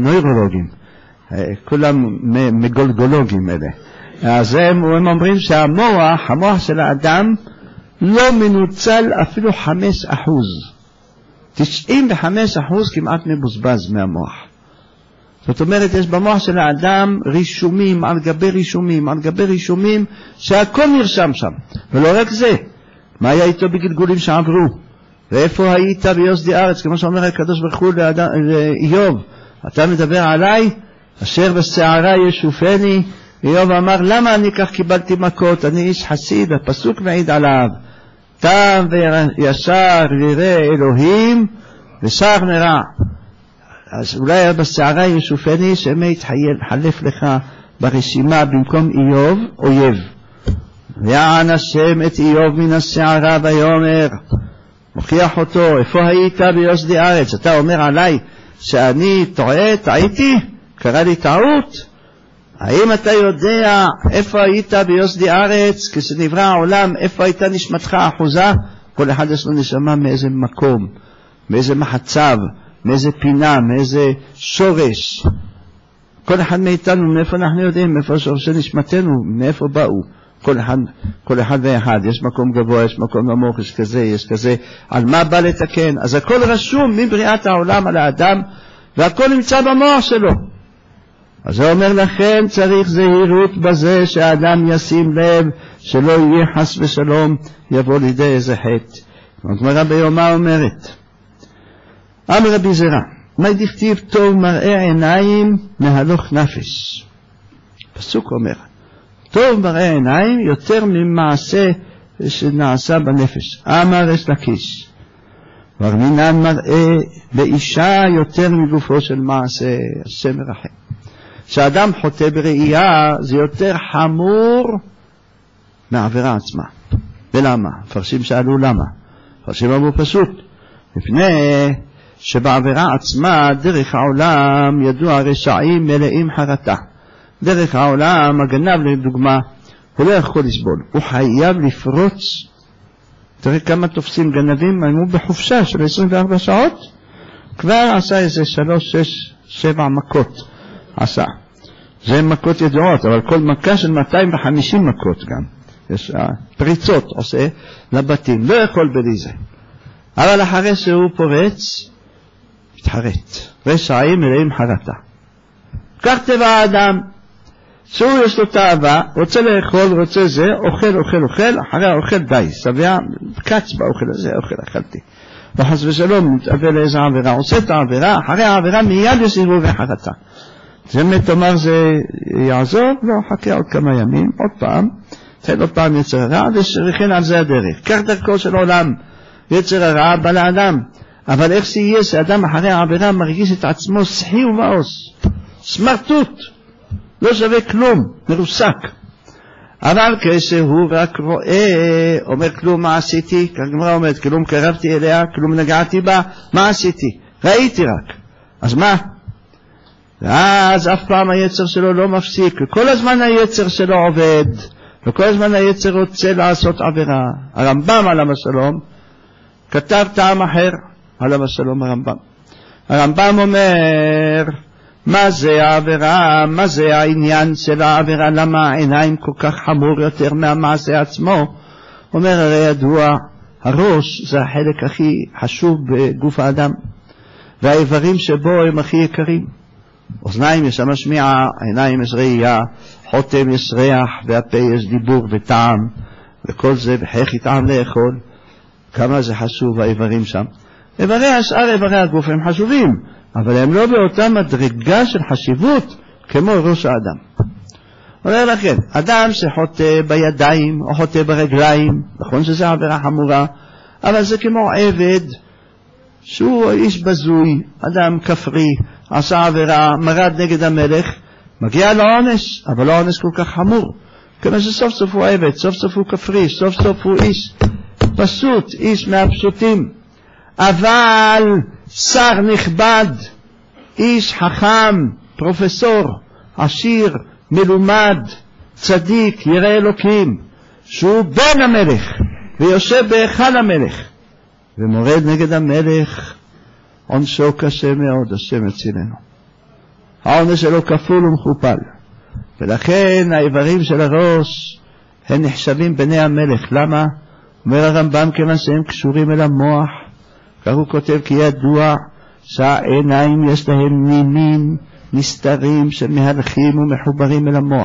נוירולוגים, כולם מגולגולוגים אלה. אז הם אומרים שהמוח של האדם לא מנוצל אפילו 5%. 95% כמעט מבוזבז מהמוח. זאת אומרת, יש במוח של האדם רישומים על גבי רישומים על גבי רישומים, שהכל נרשם שם. ולא רק זה, מה היה איתו בגלגולים שעברו? ואיפה היית ביוסדי ארץ? כמו שאומר הקדוש ברוך הוא לאיוב, אתה מדבר עליי, אשר בשערה ישופני. איוב אמר, למה אני כך קיבלתי מכות? אני איש חסיד, הפסוק מעיד עליו. תם וישר וירא אלוהים ושר מרע. אז אולי בשערה ישופני, שמא יתחלף לך ברשימה במקום איוב, אויב. ויען השם את איוב מן השערה ויאמר, מוכיח אותו, איפה היית ביוסדי ארץ? אתה אומר עליי שאני טעיתי? קרה לי טעות? האם אתה יודע איפה היית ביוסדי ארץ? כשנברא העולם, איפה הייתה נשמתך אחוזה? כל אחד יש לו נשמה מאיזה מקום, מאיזה מחצב, מאיזה פינה, מאיזה שורש. כל אחד מאיתנו, מאיפה אנחנו יודעים, מאיפה שורשי נשמתנו, מאיפה באו. כל אחד ואחד, יש מקום גבוה, יש מקום נמוך, יש כזה, יש כזה, על מה בא לתקן. אז הכל רשום מבריאת העולם על האדם, והכל נמצא במוח שלו. אז הוא אומר לכן צריך זהירות בזה שהאדם ישים לב שלא יהיה חס ושלום יבוא לידי איזה חטא. הגמרא ביומא אומרת, אמר רבי זרע, מה דכתיב טוב מראה עיניים מהלוך נפש? פסוק אומר, טוב מראה עיניים יותר ממעשה שנעשה בנפש. אמר יש לקיש, ורמינן מראה באישה יותר מגופו של מעשה, השם מרחם. כשאדם חוטא בראייה זה יותר חמור מהעבירה עצמה. ולמה? מפרשים שאלו למה. מפרשים אמרו פשוט, מפני שבעבירה עצמה דרך העולם ידוע רשעים מלאים חרטה. דרך העולם הגנב לדוגמה הוא לא יכול לסבול, הוא חייב לפרוץ. תראה כמה תופסים גנבים, הם בחופשה של 24 שעות כבר עשה איזה 3, 6, 7 מכות עשה. זה מכות ידועות, אבל כל מכה של 250 מכות גם. יש פריצות עושה לבתים, לא יכול בלי זה. אבל אחרי שהוא פורץ, מתחרט. רשעים מלאים חרטה. כך טבע האדם, שהוא יש לו תאווה, רוצה לאכול, רוצה זה, אוכל, אחרי האוכל די, שבע, קץ באוכל הזה, אכלתי. וחס ושלום, מתאבל לאיזה עבירה, עושה את העבירה, אחרי העבירה מיד יש עירוב וחרטה. זה מתאמר זה יעזור, לא, חכה עוד כמה ימים, עוד פעם, תן עוד פעם יצר הרע, ושריכן על זה הדרך. כך דרכו של עולם, יצר הרע בא לאדם. אבל איך שיהיה שאדם אחרי העבירה מרגיש את עצמו סחי ומאוס, סמרטוט, לא שווה כלום, מרוסק. אבל כשהוא רק רואה, אומר כלום מה עשיתי, כגמרא אומרת, כלום קרבתי אליה, כלום נגעתי בה, מה עשיתי? ראיתי רק. אז מה? ואז אף פעם היצר שלו לא מפסיק, וכל הזמן היצר שלו עובד, וכל הזמן היצר רוצה לעשות עבירה. הרמב"ם עליו השלום כתב טעם אחר, עליו השלום הרמב"ם. הרמב"ם אומר, מה זה העבירה? מה זה העניין של העבירה? למה העיניים כל כך חמור יותר מהמעשה עצמו? אומר, הרי ידוע, הראש זה החלק הכי חשוב בגוף האדם, והאיברים שבו הם הכי יקרים. אוזניים יש שם שמיעה, עיניים יש ראייה, חותם יש ריח, והפה יש דיבור וטעם, וכל זה, וכך יטעם לאכול. כמה זה חשוב האיברים שם. איברי השאר, איברי הגוף הם חשובים, אבל הם לא באותה מדרגה של חשיבות כמו ראש האדם. אומר לכם, אדם שחוטא בידיים או חוטא ברגליים, נכון שזה עבירה חמורה, אבל זה כמו עבד שהוא איש בזוי, אדם כפרי, עשה עבירה, מרד נגד המלך, מגיע לעונש, אבל לא עונש כל כך חמור, כמו שסוף סוף הוא עבד, סוף סוף הוא כפרי, סוף סוף הוא איש פשוט, איש מהפשוטים. אבל שר נכבד, איש חכם, פרופסור, עשיר, מלומד, צדיק, ירא אלוקים, שהוא בן המלך ויושב בהיכל המלך ומורד נגד המלך, עונשו קשה מאוד, השם יצילנו. העונש שלו כפול ומכופל. ולכן האיברים של הראש הם נחשבים בני המלך. למה? אומר הרמב"ם, כיוון שהם קשורים אל המוח. כך הוא כותב, כי ידוע שהעיניים יש להם נימים נסתרים שמהלכים ומחוברים אל המוח.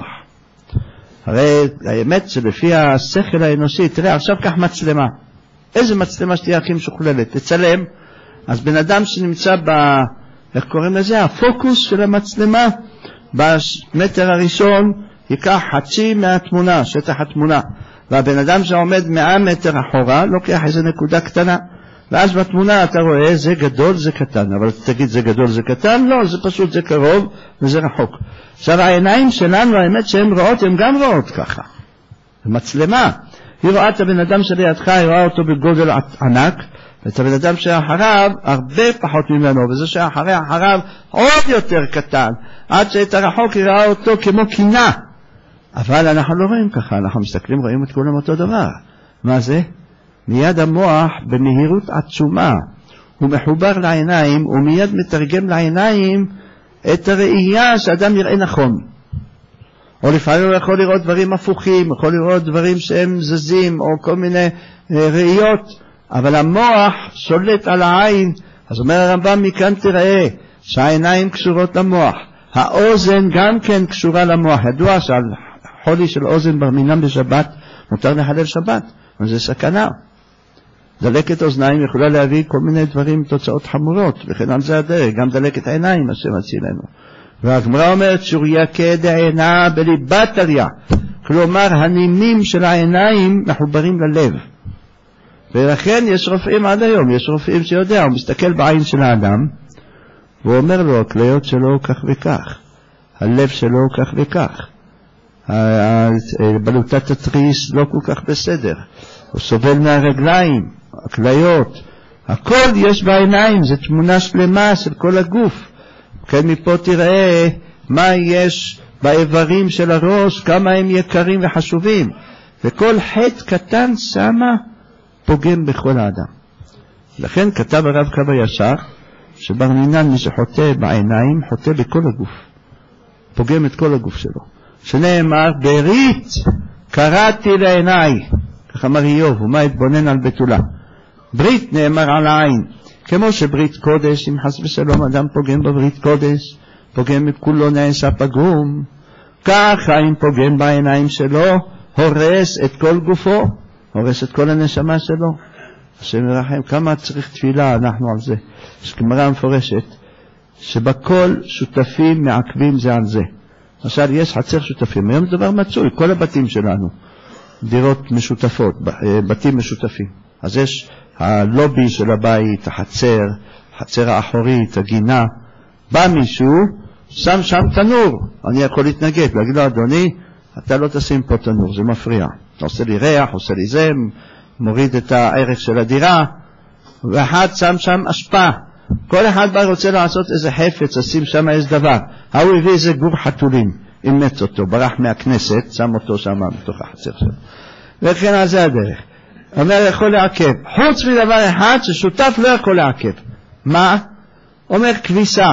הרי האמת שלפי השכל האנושי, תראה עכשיו כך מצלמה, איזה מצלמה שתהיה הכי משוכללת, תצלם, אז בן אדם שנמצא איך קוראים לזה? הפוקוס של המצלמה במטר הראשון ייקח חצי מהתמונה, שטח התמונה, והבן אדם שעומד 100 מטר אחורה לוקח איזה נקודה קטנה, ואז בתמונה אתה רואה זה גדול זה קטן, אבל תגיד זה גדול זה קטן? לא, זה פשוט זה קרוב וזה רחוק. עכשיו העיניים שלנו, האמת שהן רואות, הן גם רואות ככה, מצלמה, היא רואה את הבן אדם שלידך, היא רואה אותו בגודל ענק, ואת הבן אדם שאחריו הרבה פחות ממנו, וזה שאחריו עוד יותר קטן, עד שאת הרחוק היא רואה אותו כמו קינה. אבל אנחנו לא רואים ככה, אנחנו מסתכלים, רואים את כולם אותו דבר. מה זה? מיד המוח במהירות עצומה, הוא מחובר לעיניים, הוא מיד מתרגם לעיניים את הראייה שאדם יראה נכון. או לפעמים הוא יכול לראות דברים הפוכים, יכול לראות דברים שהם זזים, או כל מיני ראיות, אבל המוח שולט על העין. אז אומר הרמב"ם, מכאן תראה שהעיניים קשורות למוח, האוזן גם כן קשורה למוח. ידוע שעל חולי של אוזן ברמינם בשבת מותר לחלל שבת, אבל זה סכנה. דלקת אוזניים יכולה להביא כל מיני דברים, תוצאות חמורות, וכן על זה הדרך, גם דלקת העיניים, השם הצילנו. והגמרא אומרת, שוריה דעינה בליבת עליה, כלומר הנימים של העיניים מחוברים ללב. ולכן יש רופאים עד היום, יש רופאים שיודע, הוא מסתכל בעין של האדם, והוא אומר לו, הכליות שלו כך וכך, הלב שלו כך וכך, בלוטת התריס לא כל כך בסדר, הוא סובל מהרגליים, הכליות, הכל יש בעיניים, זה תמונה שלמה של כל הגוף. כן, מפה תראה מה יש באיברים של הראש, כמה הם יקרים וחשובים, וכל חטא קטן שמה פוגם בכל האדם. לכן כתב הרב קו הישר שברמינן מי שחוטא בעיניים חוטא בכל הגוף, פוגם את כל הגוף שלו, שנאמר ברית קראתי לעיניי, כך אמר איוב, ומה התבונן על בתולה. ברית נאמר על העין, כמו שברית קודש, אם חס ושלום אדם פוגם בברית קודש, פוגם מכולו נעשה פגום, ככה אם פוגם בעיניים שלו, הורס את כל גופו, הורס את כל הנשמה שלו. השם ירחם, כמה צריך תפילה אנחנו על זה. יש גמרא מפורשת שבכל שותפים מעכבים זה על זה. למשל יש חצר שותפים, היום דבר מצוי, כל הבתים שלנו דירות משותפות, בתים משותפים, אז יש הלובי של הבית, החצר האחורית, הגינה, בא מישהו שם שם תנור, אני יכול להתנגד, להגיד לו אדוני אתה לא תשים פה תנור, זה מפריע, עושה לי ריח, עושה לי זה, מוריד את הערך של הדירה. ואחד שם אשפה, כל אחד בא רוצה לעשות איזה חפץ, לשים שם איזה דבר, הוא הביא איזה גור חתולים, אימץ אותו, ברח מהכנסת, שם אותו שם בתוך החצר שלו, וכן על זה הדרך. אומר יכול לעכב, חוץ מדבר אחד ששותף לא יכול לעכב. מה? אומר כביסה.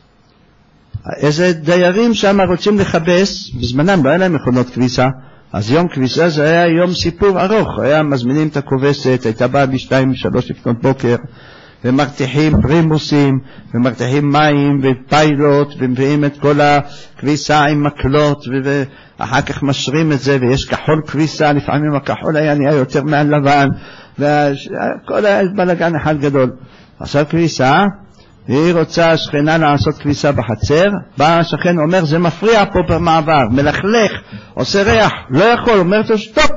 איזה דיירים שם רוצים לחבס, בזמנם לא היה להם מכונות כביסה, אז יום כביסה זה היה יום סיפור ארוך, היה מזמינים את הכובסת, הייתה באה ב2-3 לפנות בוקר, ומרתיחים פרימוסים, ומרתיחים מים ופיילוט, ומביאים את כל הכביסה עם מקלות, ואחר כך משרים את זה, ויש כחול כביסה, לפעמים הכחול היה נהיה יותר מהלבן, וכל בלגן אחד גדול. עכשיו כביסה, היא רוצה שכנה לעשות כביסה בחצר, בא השכן אומר זה מפריע פה במעבר, מלכלך, עושה ריח, לא יכול, אומר לו שטוק.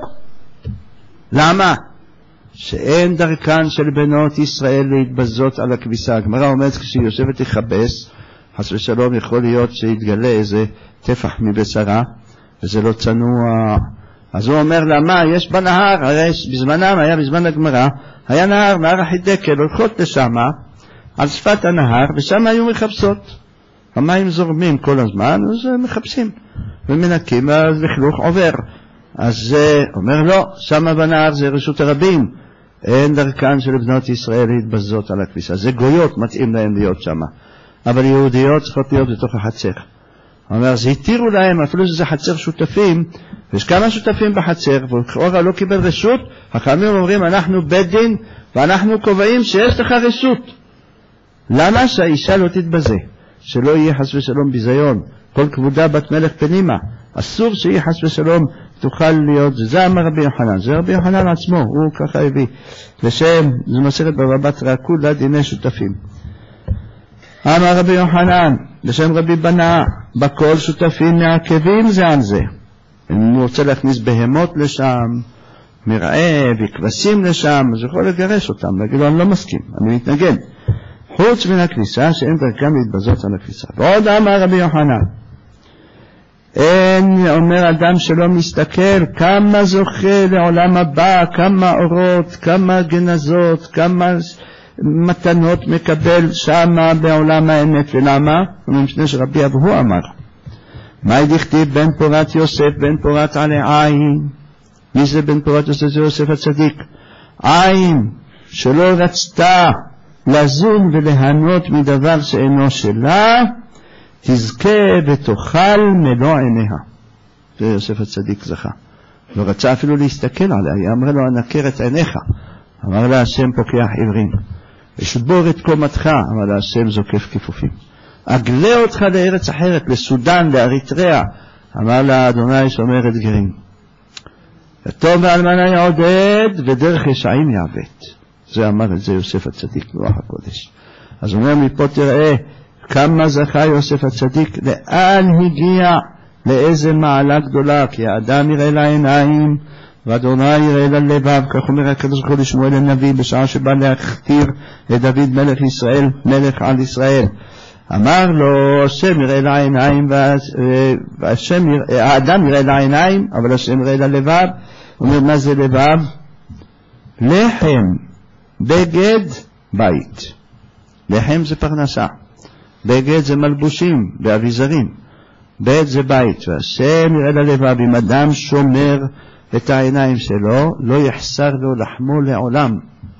למה? שאין דרכן של בנות ישראל להתבזות על הכביסה. הגמרא אומרת כשהיא יושבת לכבס, חס ושלום יכול להיות שיתגלה איזה טפח מבשרה, וזה לא צנוע. אז הוא אומר לה, מה, יש בנהר, הרי בזמנם היה, בזמן הגמרא, היה נהר החידקל, הולכות לשם, על שפת הנהר, ושם היו מחפשות. המים זורמים כל הזמן, אז מחפשים, ומנקים, אז לכלוך עובר. אז זה אומר לא, שם בנהר זה רשות הרבים, אין דרכן של בנות ישראל להתבזות על הכביסה, זה גויות מתאים להם להיות שם. אבל יהודיות צריכות להיות בתוך החצר. הוא אומר, זה התירו להם, אפילו שזה חצר שותפים, יש כמה שותפים בחצר, ולכאורה לא קיבל רשות, החכמים אומרים, אנחנו בית דין, ואנחנו קובעים שיש לך רשות. למה שהאישה לא תתבזה? שלא יהיה חס ושלום ביזיון, כל כבודה בת מלך פנימה, אסור שיהיה חס ושלום, תוכל להיות, זה אמר רבי יוחנן, זה רבי יוחנן עצמו, הוא ככה הביא, לשם, זה מסכת בבא בתרא, כולה דיני שותפים. אמר רבי יוחנן, לשם רבי בנא, בכל שותפים מעכבים זה על זה. אם הוא רוצה להכניס בהמות לשם, מרעה וכבשים לשם, אז יכול לגרש אותם, להגיד לו, אני לא מסכים, אני מתנגד. חוץ מן הכניסה, שאין דרכם להתבזות על הכניסה. ועוד אמר רבי יוחנן, אין אומר אדם שלא מסתכל כמה זוכה לעולם הבא, כמה אורות, כמה גנזות, כמה מתנות מקבל שמה בעולם האמת. ולמה? מפני שרבי אבהו אמר, מה דכתיב בן פורת יוסף בן פורת עלי עין? מי זה בן פורת יוסף? זה יוסף הצדיק. עין שלא רצתה לזון ולהנות מדבר שאינו שלה, תזכה ותאכל מלוא עיניה. זה יוסף הצדיק זכה. לא רצה אפילו להסתכל עליה, היא אמרה לו, הנקר את עיניך. אמר לה, השם פוקח עיוורים. ושבור את קומתך, אמר לה, השם זוקף כיפופים. אגלה אותך לארץ אחרת, לסודן, לאריתריאה. אמר לה, אדוני שומר את גרים. יתום ואלמנה יעודד, ודרך ישעים יעבט. זה אמר את זה יוסף הצדיק, רוח הקודש. אז אומר מפה תראה, כמה זכה יוסף הצדיק, לאן הגיע, לאיזה מעלה גדולה, כי האדם יראה לעיניים, ואדוני יראה ללבב, כך אומר הקדוש ברוך הוא לשמואל הנביא, בשעה שבא להכתיר את דוד מלך ישראל, מלך על ישראל. אמר לו, השם יראה לעיניים, האדם יראה לעיניים, אבל השם יראה ללבב. הוא אומר, מה זה לבב? לחם, בגד, בית. לחם זה פרנסה. בגד זה מלבושים ואביזרים. בית זה בית. והשם יראה ללבב, אם אדם שומר את העיניים שלו, לא יחסר לו לחמו לעולם.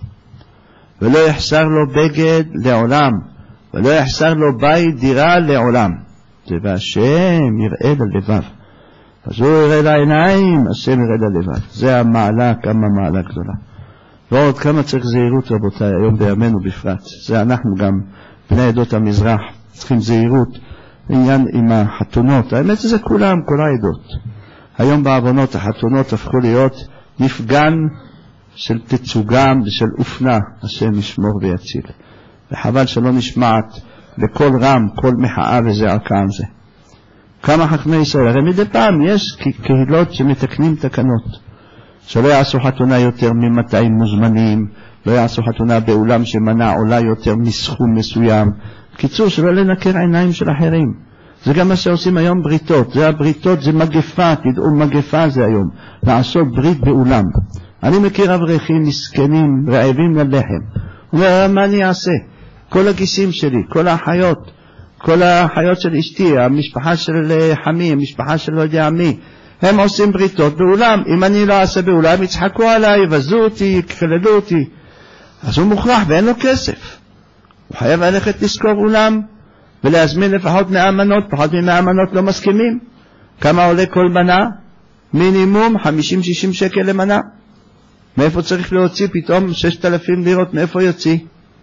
ולא יחסר לו בגד לעולם. ולא יחסר לו בית, דירה לעולם. זה והשם יראה ללבב. אז הוא יראה לעיניים, השם יראה ללבב. זה המעלה, כמה מעלה גדולה. ועוד כמה צריך זהירות רבותיי, היום בימינו בפרט. זה אנחנו גם בני עדות המזרח צריכים זהירות, עניין עם החתונות. האמת זה כולם, כל העדות. היום בעוונות החתונות הפכו להיות מפגן של תצוגה ושל אופנה, השם ישמור ויציל. וחבל שלא נשמעת בכל רם, כל מחאה וזעקה על זה. כמה חכמי ישראל, הרי מדי פעם יש קהילות שמתקנים תקנות. שלא יעשו חתונה יותר מ200 מוזמנים, לא יעשו חתונה באולם שמנה עולה יותר מסכום מסוים. קיצור, שלא לנקר עיניים של אחרים. זה גם מה שעושים היום בריתות. זה הבריתות, זה מגפה, תדעו מגפה זה היום. לעשות ברית באולם. אני מכיר אברכים מסכנים, רעבים ללחם. הוא אומר, מה אני אעשה? כל הגיסים שלי, כל האחיות של אשתי, המשפחה של חמי, המשפחה של לא יודע מי, הם עושים בריתות באולם. אם אני לא אעשה באולם, יצחקו עליי, יבזו אותי, יקללו אותי. אז הוא מוכרח ואין לו כסף. הוא חייב ללכת לשכור אולם ולהזמין לפחות 100 מנות, פחות מ100 מנות לא מסכימים. כמה עולה כל מנה? מינימום 50-60 שקל למנה. מאיפה צריך להוציא פתאום 6,000 לירות? מאיפה יוציא?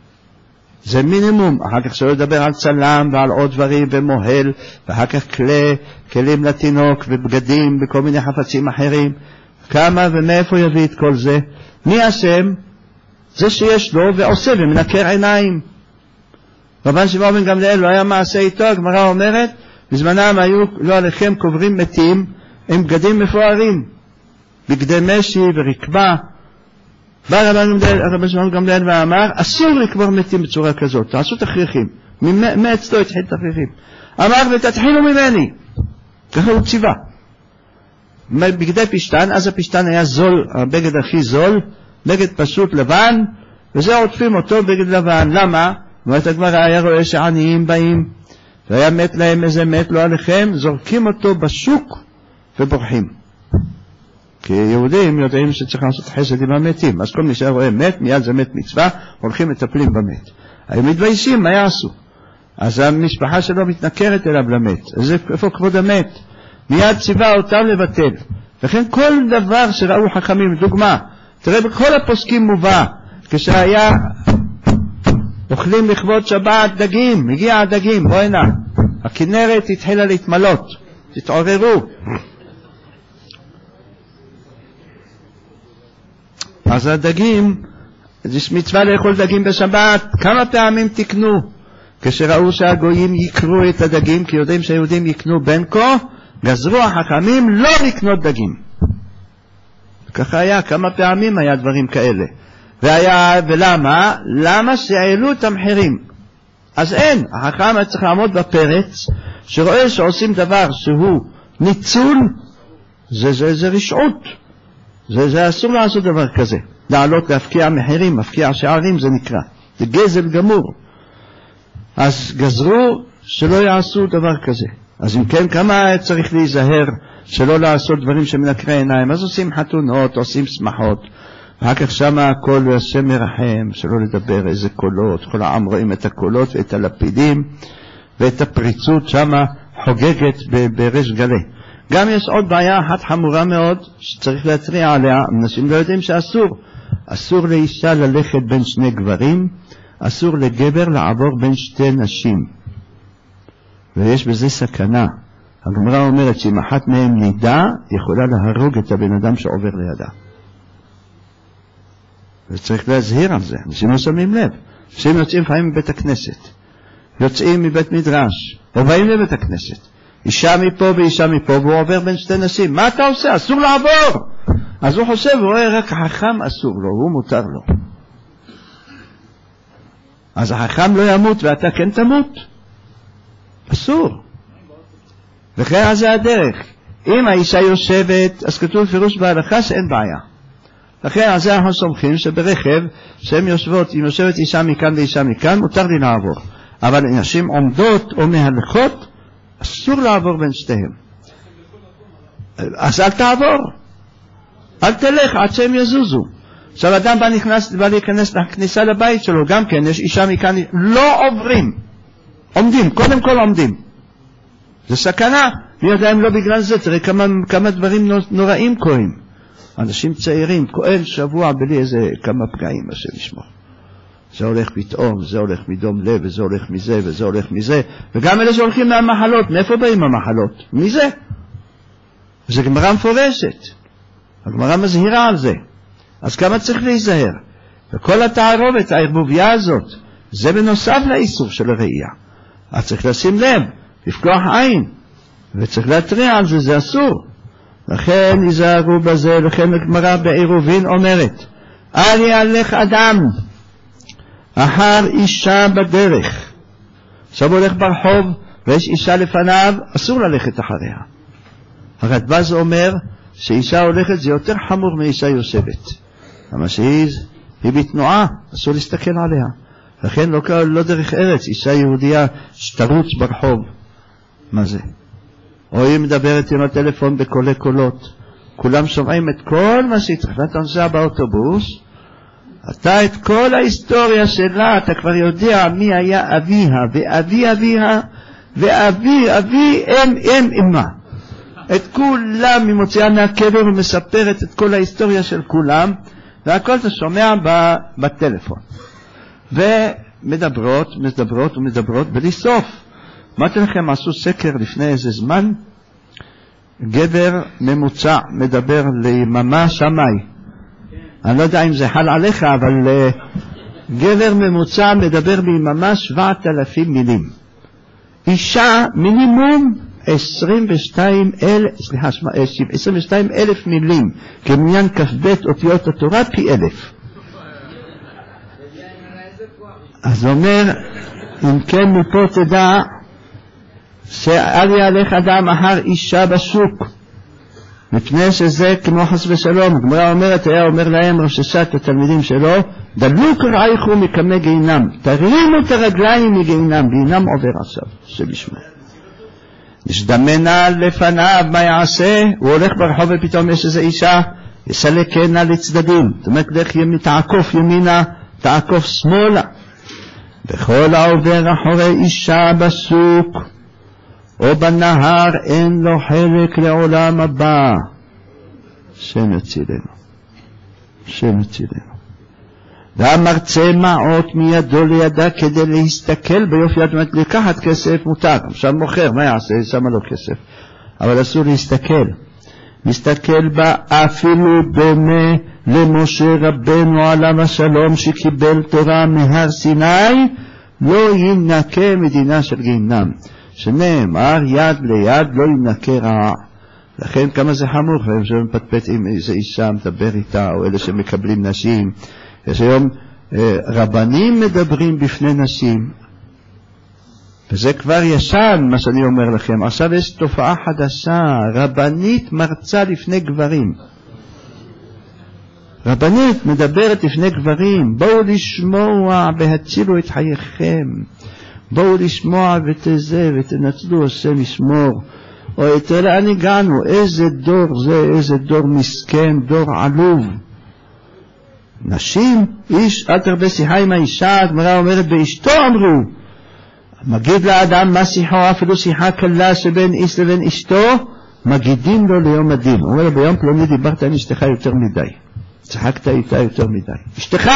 זה מינימום. אחר כך שלא לדבר על צלם ועל עוד דברים ומוהל, ואחר כך כלים לתינוק ובגדים וכל מיני חפצים אחרים. כמה ומאיפה יביא את כל זה? מי אשם? זה שיש לו ועושה ומנקר עיניים. רבן שמעון בן גמליאל לא היה מעשה איתו. הגמרא אומרת, בזמנם היו לא עליכם קוברים מתים עם בגדים מפוארים, בגדי משי ורקבה. בא רבן שמעון גמליאל ואמר, אסור לקבור מתים בצורה כזאת, תעשו תכריכים. מאץ לא התחיל תכריכים. אמר, ותתחילו ממני. ככה הוא ציווה. בגדי פשטן, אז הפשטן היה זול, הבגד הכי זול, בגד פשוט לבן, וזה עוטפים אותו בגד לבן. למה? אומרת הגמרא, היה רואה שעניים באים, והיה מת להם איזה מת לא עליכם, זורקים אותו בשוק ובורחים. כי יהודים יודעים שצריך לעשות חסד עם המתים, אז כל מי שרואה מת, מיד זה מת מצווה, הולכים מטפלים במת. היו מתביישים, מה יעשו? אז המשפחה שלו מתנכרת אליו למת. אז איפה כבוד המת? מיד ציווה אותם לבטל. וכן כל דבר שראו חכמים, דוגמה, תראה בכל הפוסקים מובא, כשהיה אוכלים לכבוד שבת דגים, הגיע הדגים, בוא הנה, הכנרת התחילה להתמלות, תתעוררו. אז הדגים, יש מצווה לאכול דגים בשבת, כמה פעמים תקנו? כשראו שהגויים יקרו את הדגים, כי יודעים שהיהודים יקנו בין כה, גזרו החכמים לא לקנות דגים. ככה היה, כמה פעמים היה דברים כאלה. ולמה? למה שהעלו את המחירים. אז אין, החכם צריך לעמוד בפרץ, שרואה שעושים דבר שהוא ניצול, זה רשעות. זה אסור לעשות דבר כזה. לעלות להפקיע מחירים, מפקיע שערים זה נקרא. זה גזל גמור. אז גזרו שלא יעשו דבר כזה. אז אם כן, כמה צריך להיזהר שלא לעשות דברים שמנקרי עיניים? אז עושים חתונות, עושים שמחות, ואחר כך שמה הכל השם מרחם, שלא לדבר איזה קולות, כל העם רואים את הקולות ואת הלפידים, ואת הפריצות שמה חוגגת בריש גלי. גם יש עוד בעיה אחת חמורה מאוד, שצריך להטריע עליה, אנשים לא יודעים שאסור. אסור לאישה ללכת בין שני גברים, אסור לגבר לעבור בין שתי נשים. ויש בזה סכנה. הגמרא אומרת שאם אחת מהם נידה, יכולה להרוג את הבן אדם שעובר לידה. וצריך להזהיר על זה. אנשים לא שמים לב. אנשים יוצאים לפעמים מבית הכנסת, יוצאים מבית מדרש, או באים לבית הכנסת. אישה מפה ואישה מפה, והוא עובר בין שתי נשים. מה אתה עושה? אסור לעבור. אז הוא חושב, הוא רואה רק החכם אסור לו, הוא מותר לו. אז החכם לא ימות ואתה כן תמות? אסור. וכן זה הדרך. אם האישה יושבת, אז כתוב פירוש בהלכה שאין בעיה. לכן על זה אנחנו סומכים שברכב, שהן יושבות, אם יושבת אישה מכאן ואישה מכאן, מותר לי לעבור. אבל נשים עומדות או מהלכות, אסור לעבור בין שתיהם. אז אל תעבור. אל תלך עד שהם יזוזו. עכשיו אדם בא להיכנס לכניסה לבית שלו, גם כן יש אישה מכאן, לא עוברים. עומדים, קודם כל עומדים. זה סכנה. מי יודע אם לא בגלל זה, תראה כמה דברים נוראים קורים. אנשים צעירים, כהן שבוע בלי איזה כמה פגעים, השם ישמור. זה הולך פתאום, זה הולך מדום לב, וזה הולך מזה, וזה הולך מזה. וגם אלה שהולכים מהמחלות, מאיפה באים המחלות? מזה. וזה גמרא מפורשת. הגמרא מזהירה על זה. אז כמה צריך להיזהר? וכל התערובת, הערבוביה הזאת, זה בנוסף לאיסור של הראייה. אז צריך לשים לב, לפקוח עין, וצריך להטריע על זה, זה אסור. לכן ייזהרו בזה, לכן הגמרא בעירובין אומרת, אל יהלך אדם אחר אישה בדרך. עכשיו הולך ברחוב ויש אישה לפניו, אסור ללכת אחריה. הרדב"ז אומר שאישה הולכת זה יותר חמור מאישה יושבת. למה שהיא בתנועה, אסור להסתכל עליה. לכן לא דרך ארץ, אישה יהודיה שתרוץ ברחוב. מה זה? או היא מדברת עם הטלפון בקולי קולות. כולם שומעים את כל מה שהיא צריכה. אתה נוסע באוטובוס, אתה את כל ההיסטוריה שלה, אתה כבר יודע מי היה אביה, ואבי אביה, ואבי אבי אם אמה. את כולם היא מוציאה מהקבר ומספרת את כל ההיסטוריה של כולם, והכל אתה שומע בטלפון. ומדברות בלי סוף. אמרתי לכם, עשו סקר לפני איזה זמן, גבר ממוצע מדבר ליממה שמאי. אני לא יודע אם זה חל עליך, אבל גבר ממוצע מדבר ביממה 7,000 מילים. אישה מינימום 22,000 מילים, כמניין כ"ב אותיות התורה פי 1,000. אז אומר, אם כן מפה תדע, שאל יהלך אדם אחר אישה בשוק, מפני שזה כמו חס ושלום. הגמרא אומרת, היה אומר להם ראש הש"ס התלמידים שלו, דלו קרעיכו מקמי גיהינם, תרימו את הרגליים מגיהינם, גיהינם עובר עכשיו, שבשמו. נשדמנה לפניו, מה יעשה? הוא הולך ברחוב ופתאום יש איזו אישה, יסלקנה לצדדים, זאת אומרת, תעקוף ימינה, תעקוף שמאלה. וכל העובר אחרי אישה בסוק או בנהר אין לו חלק לעולם הבא. שם יצילנו, שם יצילנו. והמרצה מעות מידו לידה כדי להסתכל ביופי יד, לקחת כסף מותר, עכשיו מוכר, מה יעשה? שמה לו כסף, אבל אסור להסתכל. מסתכל בה אפילו דומה למשה רבנו עליו השלום שקיבל תורה מהר סיני, לא ינקה מדינה של גיהנם, שנאמר יד ליד לא ינקה רע. לכן כמה זה חמור, שמפטפט עם איזה אישה, מדבר איתה, או אלה שמקבלים נשים. יש היום רבנים מדברים בפני נשים, וזה כבר ישן מה שאני אומר לכם. עכשיו יש תופעה חדשה, רבנית מרצה לפני גברים, רבנית מדברת לפני גברים. בואו לשמוע והצילו את חייכם, בואו לשמוע ותזה ותנצלו, השם ישמור. או תראה לאן הגענו, איזה דור זה, איזה דור מסכן, דור עלוב. נשים, איש, אל תרבה שיחה עם האישה, הגמרא אומרת באשתו אמרו, מגיד לאדם מה שיחו, אפילו שיחה קלה שבין איש לבין אשתו, מגידים לו ליום הדין. הוא אומר, ביום פלוני דיברת עם אשתך יותר מדי, צחקת איתה יותר מדי, אשתך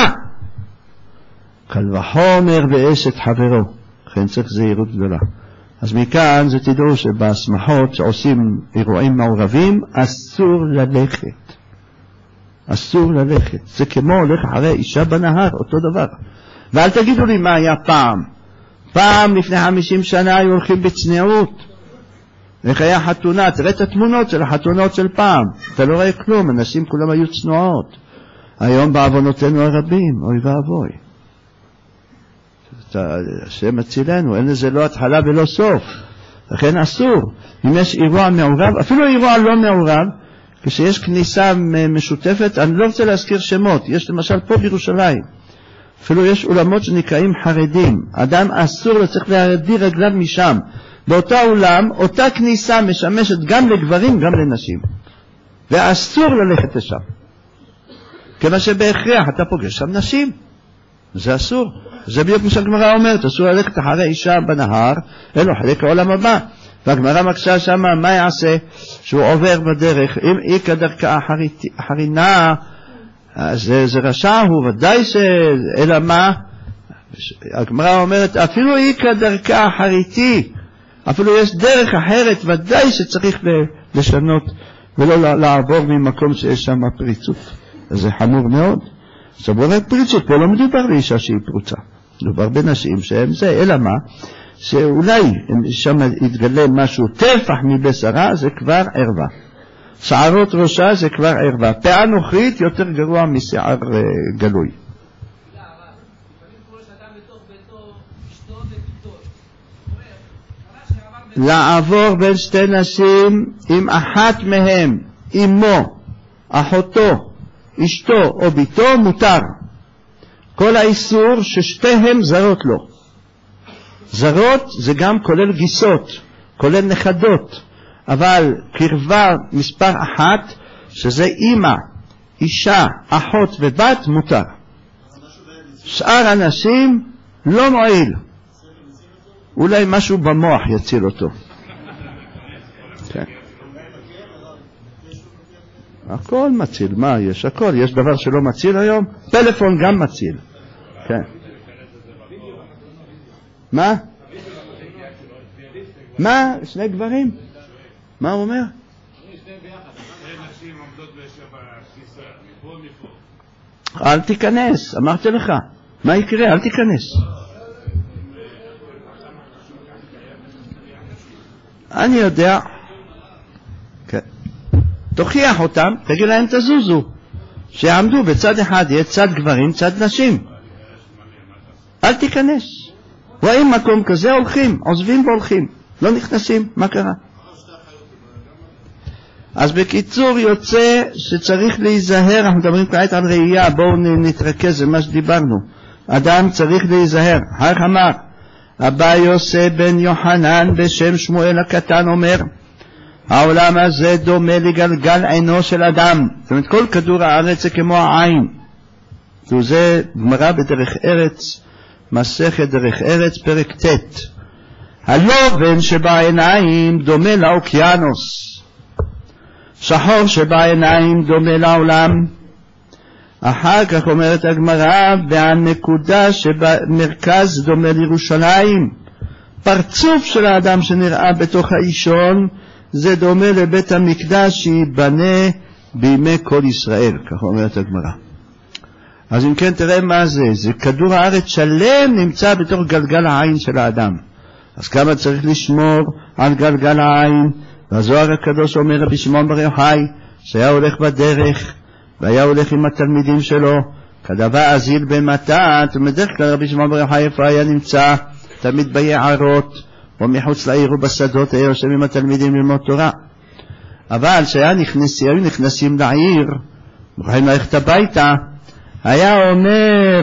קל וחומר באשת חברו. לכן צריך זהירות גדולה. אז מכאן זה תדעו שבשמחות שעושים אירועים מעורבים אסור ללכת, אסור ללכת. זה כמו הולך אחרי אישה בנהר, אותו דבר. ואל תגידו לי מה היה פעם. פעם לפני 50 שנה היו הולכים בצניעות. איך היה חתונה? תראה את התמונות של החתונות של פעם, אתה לא רואה כלום, אנשים כולם היו צנועות. היום בעוונותינו הרבים, אוי ואבוי, השם מצילנו, אין לזה לא התחלה ולא סוף. לכן אסור. אם יש אירוע מעורב, אפילו אירוע לא מעורב, כשיש כניסה משותפת, אני לא רוצה להזכיר שמות, יש למשל פה בירושלים, אפילו יש אולמות שנקראים חרדים, אדם אסור לצריך להרדיר רגליו משם. באותה אולם, אותה כניסה משמשת גם לגברים גם לנשים, ואסור ללכת לשם, כמה שבהכרח אתה פוגש שם נשים, זה אסור. זה בדיוק מה שהגמרא אומרת, אסור ללכת אחרי אישה בנהר, אין לו חלק העולם הבא. והגמרא מקשה שמה, מה יעשה שהוא עובר בדרך? אם אי כדרכה אחרינה, זה רשע הוא, ודאי אלא מה? הגמרא אומרת, אפילו אי כדרכה אחריתי, אפילו יש דרך אחרת, ודאי שצריך לשנות, ולא לעבור ממקום שיש שם פריצות. אז זה חמור מאוד. עכשיו הוא אומר פריצות, פה לא מדובר לאישה שהיא פרוצה, מדובר בנשים שהם זה, אלא מה? שאולי שם יתגלה משהו, טפח מבשרה, זה כבר ערווה. שערות ראשה זה כבר ערווה. פאה נוכרית יותר גרוע משיער גלוי. לעבור בין שתי נשים, אם אחת מהם, אמו, אחותו, אשתו או ביתו, מותר. כל האיסור ששתיהם זרות לו. זרות זה גם כולל גיסות, כולל נכדות, אבל קרבה מספר אחת, שזה אמא, אישה, אחות ובת, מותר. שאר אנשים לא מועיל. אולי משהו במוח יציל אותו. כן. הכל מציל, מה יש? הכל, יש דבר שלא מציל היום? פלאפון גם מציל. כן. מה? מה? שני גברים? מה הוא אומר? אל תיכנס, אמרתי לך. מה יקרה? אל תיכנס. אני יודע. כן. תוכיח אותם, תגיד להם תזוזו. שיעמדו בצד אחד, יהיה צד גברים, צד נשים. אל תיכנס. רואים מקום כזה, הולכים, עוזבים והולכים. לא נכנסים, מה קרה? אז בקיצור יוצא שצריך להיזהר, אנחנו מדברים כעת על ראייה, בואו נתרכז במה שדיברנו. אדם צריך להיזהר. אחר אמר, אבא יוסף בן יוחנן בשם שמואל הקטן אומר, העולם הזה דומה לגלגל עינו של אדם. זאת אומרת, כל כדור הארץ זה כמו העין. זה גמרא בדרך ארץ, מסכת דרך ארץ פרק ט'. הלובן שבעיניים דומה לאוקיינוס, שחור שבעיניים דומה לעולם. אחר כך אומרת הגמרא, והנקודה שבמרכז דומה לירושלים. פרצוף של האדם שנראה בתוך האישון זה דומה לבית המקדש שיבנה בימי כל ישראל, כך אומרת הגמרא. אז אם כן תראה מה זה, זה כדור הארץ שלם נמצא בתוך גלגל העין של האדם. אז כמה צריך לשמור על גלגל העין? והזוהר הקדוש אומר רבי שמעון בר יוחאי שהיה הולך בדרך והיה הולך עם התלמידים שלו כדבר אזיל במתת, ובדרך כלל רבי שמעון בר יוחאי איפה היה נמצא? תמיד ביערות או מחוץ לעיר ובשדות היה יושב עם התלמידים ללמוד תורה. אבל כשהיו נכנסים לעיר מוכנים ללכת הביתה, היה אומר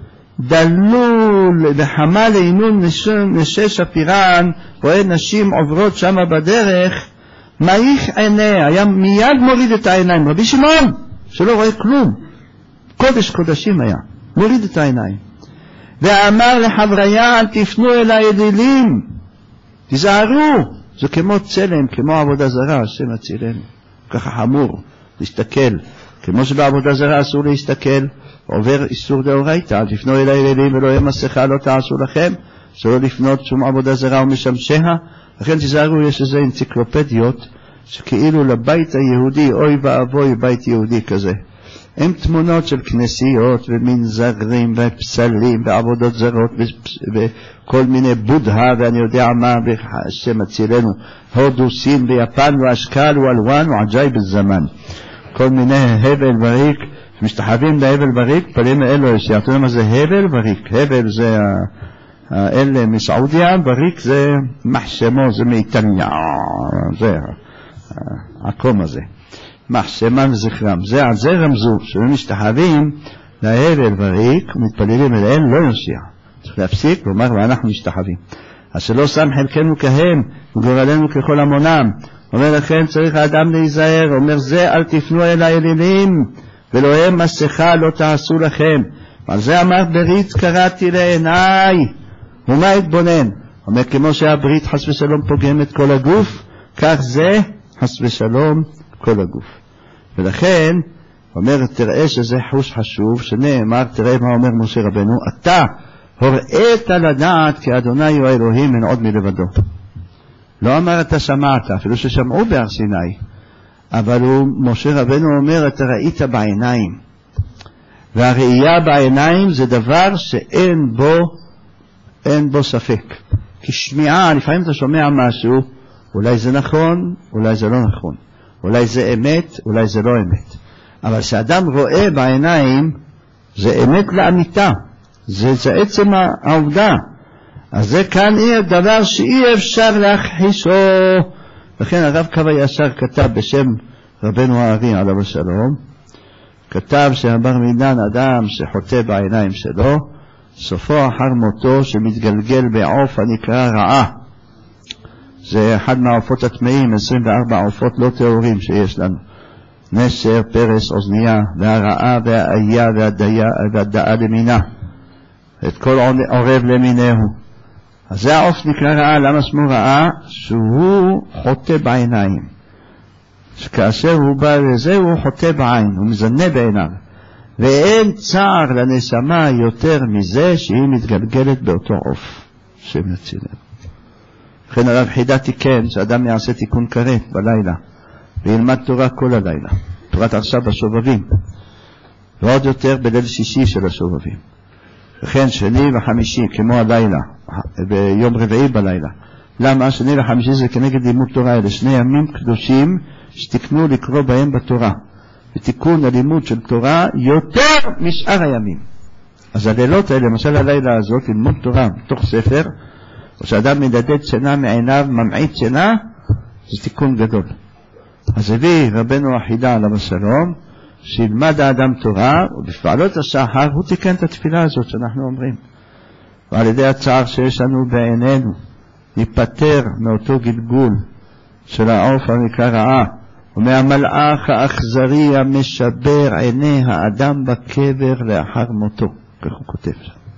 דלול וחמה לעינון נשי שפירן, רואה נשים עוברות שם בדרך, מעיך עיניה, היה מיד מוריד את העיניים. רבי שמעון שלא רואה כלום, קודש קודשים היה, מוריד את העיניים ואמר לחבריה, אל תפנו אל האלילים, תזהרו, זה כמו צלם, כמו עבודה זרה, השם הצילנו. ככה חמור להסתכל, כמו שבעבודה זרה אסור להסתכל, עובר איסור דאורייתא, אל תפנו אל האלילים ולא יהיה מסכה לא תעשו לכם, שלא לפנות שום עבודה זרה ומשמשיה. לכן תזהרו, יש איזה אנציקלופדיות שכאילו לבית היהודי, אוי ואבוי בית יהודי כזה, הם תמונות של כנסיות ומנזרים ופסלים ועבודות זרות וכל מיני בודהה ואני יודע מה, השם הצילנו, הודו, סין ויפן ואשכל ואלואן ועג'אי בזמן, כל מיני הבל וריק שמשתחווים להבל וריק, פלים אלוהי שיעתו למה זה הבל וריק. הבל זה אלה מסעודיה, וריק זה מחשמו, זה מאיטליה, זה הקום הזה, מחשמן זכרם, זה על זה רמזו שהם משתחווים להבל וריק ומתפללים אליהם לא יושיע. צריך להפסיק לומר ואנחנו משתחווים, אז שלא שם חלקנו כהם וגורלנו ככל המונם. אומר לכן צריך האדם להיזהר, אומר זה אל תפנו אל האלילים ולא יהיה מסכה לא תעשו לכם. על זה אמר ברית קראתי לעיניי, ומה התבונן? אומר כמו שהברית חס ושלום פוגם את כל הגוף, כך זה חס ושלום כל הגוף. ולכן אומר תראה שזה חוש חשוב שנאמר, תראה מה אומר משה רבנו, אתה הוראת לדעת כי אדוני הוא האלוהים אין עוד מלבדו. לא אמר אתה שמעת, אפילו ששמעו בהר סיני, אבל משה רבנו אומר אתה ראית בעיניים, והראייה בעיניים זה דבר שאין בו ספק. כי שמיעה, לפעמים אתה שומע משהו, אולי זה נכון, אולי זה לא נכון, אולי זה אמת, אולי זה לא אמת, אבל כשאדם רואה בעיניים זה אמת לאמיתה, זה עצם העובדה. אז זה כאן דבר שאי אפשר להכחישו. לכן הרב קו הישר כתב בשם רבנו הארי עליו השלום, כתב שהבר מינן אדם שחוטא בעיניים שלו, סופו אחר מותו שמתגלגל בעוף הנקרא רעה. זה אחד מהעופות הטמאים, 24 עופות לא טהורים שיש לנו, נסר, פרס, אוזנייה, והרעה והאיה והדעה למינה, את כל עורב למינהו. אז זה העוף נקרא רעה. למה שמו רעה? שהוא חוטא בעיניים, שכאשר הוא בא לזה הוא חוטא בעין, הוא מזנה בעיניו, ואין צער לנשמה יותר מזה שהיא מתגלגלת באותו עוף. שם נצילנו. לכן הרב חידה תיקן שאדם יעשה תיקון כרת בלילה וילמד תורה כל הלילה, תורת עכשיו בשובבים, ועוד יותר בליל שישי של השובבים. לכן שני וחמישי כמו הלילה, ביום רביעי בלילה. למה? שני וחמישי זה כנגד לימוד תורה, אלה שני ימים קדושים שתקנו לקרוא בהם בתורה, ותיקון הלימוד של תורה יותר משאר הימים. אז הלילות האלה, למשל הלילה הזאת, ללמוד תורה בתוך ספר, או שאדם מדדד שינה מעיניו, ממעיט שינה, זה תיקון גדול. אז הביא רבנו החידה עליו השלום, שילמד האדם תורה, ובפעלות השחר הוא תיקן את התפילה הזאת שאנחנו אומרים. ועל ידי הצער שיש לנו בעינינו, ניפטר מאותו גלגול של העוף הנקרא רעה, ומהמלאך האכזרי המשבר עיני האדם בקבר לאחר מותו. כך הוא כותב.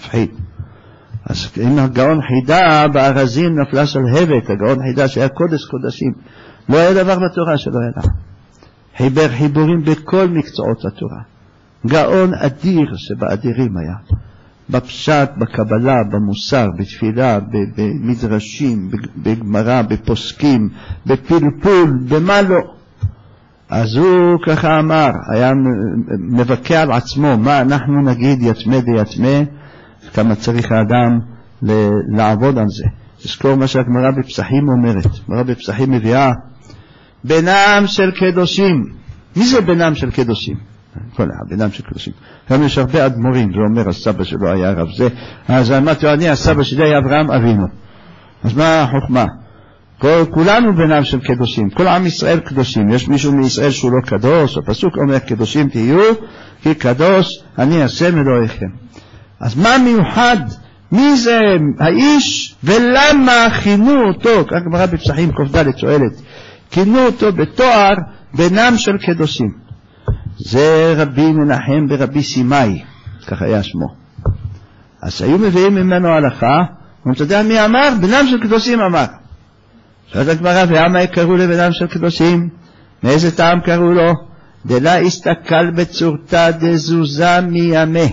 מפחיד. אז אם הגאון חידה בארזים נפלה שלהבת, הגאון חידה שהיה קודש קודשים, לא היה דבר בתורה שלא ידע. חיבר חיבורים בכל מקצועות התורה. גאון אדיר שבאדירים היה. בפשט, בקבלה, במוסר, בתפילה, במדרשים, בגמרא, בפוסקים, בפלפול, במה לא. אז הוא ככה אמר, היה מבקר על עצמו, מה אנחנו נגיד יתמה דיתמה, כמה צריך האדם לעבוד על זה. תזכור מה שהגמרא בפסחים אומרת. הגמרא בפסחים מביאה, בינם של קדושים. מי זה בינם של קדושים? כל בינם של קדושים. גם יש הרבה אדמו"רים, זה אומר הסבא שלו היה רב זה. אז אמרתי, אני הסבא שלי היה אברהם אבינו. אז מה החוכמה? כולנו בינם של קדושים, כל עם ישראל קדושים. יש מישהו מישראל שהוא לא קדוש, הפסוק אומר קדושים תהיו, כי קדוש אני השם אלוהיכם. אז מה מיוחד? מי זה האיש ולמה כינו אותו? כך גמרא בפסחים ק"ד שואלת, כינו אותו בתואר בינם של קדושים. זה רבי מנחם ברבי סימאי, כך היה שמו. אז היו מביאים ממנו הלכה, ואתה יודע מי אמר? בינם של קדושים אמר. שואלת הגמרא, ולמה קראו לבינם של קדושים? מאיזה טעם קראו לו? דלה הסתכל בצורתה דזוזה מימה.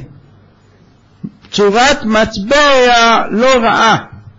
צורת מטבע לא רעה.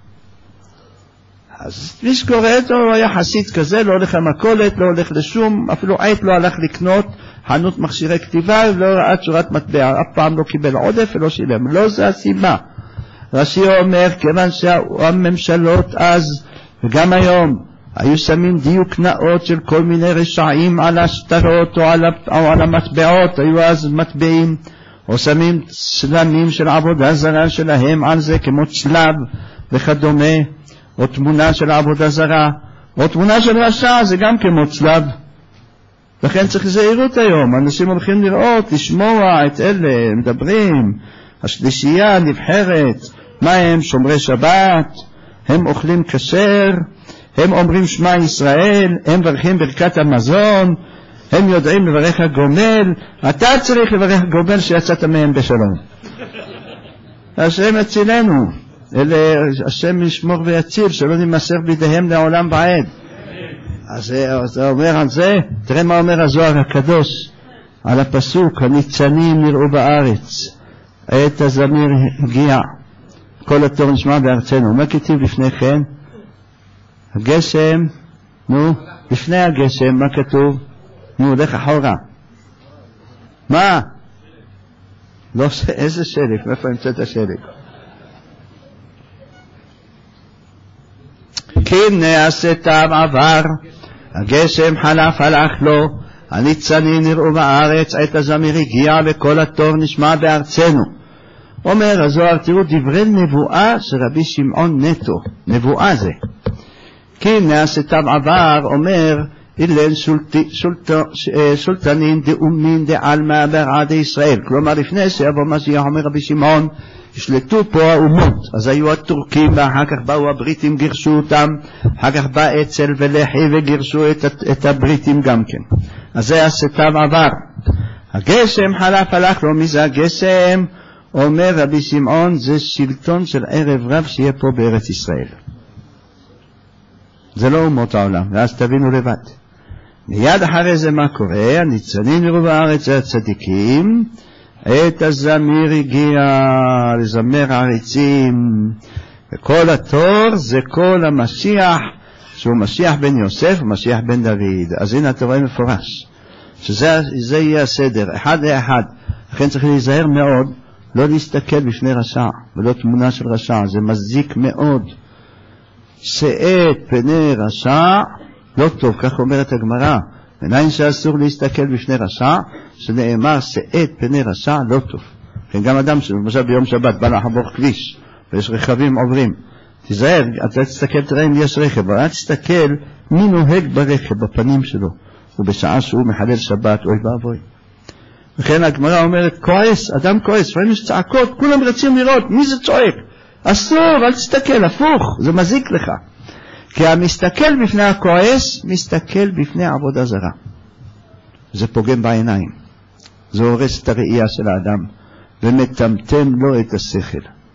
אז מי שקורא אותו הוא היה חסיד כזה, לא הולך למכולת, לא הולך לשום, אפילו עת לא הלך לקנות חנות מכשירי כתיבה, ולא ראה צורת מטבע, אף פעם לא קיבל עודף ולא שילם. לא זה הסיבה. רש"י אומר, כיוון שהממשלות אז וגם היום היו שמים דיוק נאות של כל מיני רשעים על השטרות או על המטבעות, היו אז מטבעים, או שמים צלמים של עבודה זרה שלהם על זה, כמו צלב וכדומה, או תמונה של עבודה זרה, או תמונה של רשע, זה גם כמו צלב. לכן צריך זהירות היום, אנשים הולכים לראות, לשמוע את אלה, מדברים, השלישייה נבחרת, מה הם? שומרי שבת, הם אוכלים כשר, הם אומרים שמע ישראל, הם מברכים ברכת המזון, הם יודעים לברך הגומל, אתה צריך לברך הגומל שיצאת מהם בשלום. השם יצילנו, השם ישמור ויציל, שלא נמסר בידיהם לעולם ועד. אז זה אומר על זה, תראה מה אומר הזוהר הקדוש, על הפסוק, הניצנים נראו בארץ, עת הזמיר הגיע, כל התור נשמע בארצנו. מה כתיב לפני כן? הגשם, לפני הגשם, מה כתוב? לך אחורה. מה? לא, איזה שלג? מאיפה המצאת השלג? כי נעשיתם עבר, הגשם חלף הלך לו, הניצנים נראו בארץ, עת הזמיר הגיע וכל התור נשמע בארצנו. אומר הזוהר, תראו דברי נבואה של רבי שמעון נטו, נבואה זה. כי נעשיתם עבר, אומר, אילן שולטנין דאומין דעלמא בעד ישראל. כלומר, לפני שיבוא משיח, אומר רבי שמעון, השלטו פה האומות. אז היו הטורקים, ואחר כך באו הבריטים, גירשו אותם, אחר כך בא אצל ולחי וגירשו את הבריטים גם כן. אז זה עשיתם עבר. הגשם חלף הלך לו, מי זה הגשם? אומר רבי שמעון, זה שלטון של ערב רב שיהיה פה בארץ ישראל. זה לא אומות העולם, ואז תבינו לבד. מיד אחרי זה מה קורה? הניצנים נראו בארץ הצדיקים, עת הזמיר הגיע לזמר העריצים, וכל התור זה כל המשיח, שהוא משיח בן יוסף ומשיח בן דוד. אז הנה אתה רואה מפורש, שזה יהיה הסדר, אחד לאחד. לכן צריך להיזהר מאוד, לא להסתכל בפני רשע, ולא תמונה של רשע, זה מזיק מאוד. שאת פני רשע לא טוב, כך אומרת הגמרא, מניין שאסור להסתכל בפני רשע, שנאמר שאת פני רשע לא טוב. כן, גם אדם שלמשל ביום שבת בא לחבור כביש, ויש רכבים עוברים, תיזהר, אתה תסתכל, תראה אם יש רכב, אבל אתה תסתכל מי נוהג ברכב, בפנים שלו, ובשעה שהוא מחלל שבת, אוי ואבוי. וכן הגמרא אומרת, כועס, אדם כועס, לפעמים יש צעקות, כולם רצים לראות, מי זה צועק? אסור, אל תסתכל, הפוך, זה מזיק לך. כי המסתכל בפני הכועס, מסתכל בפני עבודה זרה. זה פוגם בעיניים. זה הורס את הראייה של האדם, ומטמטם לו את השכל.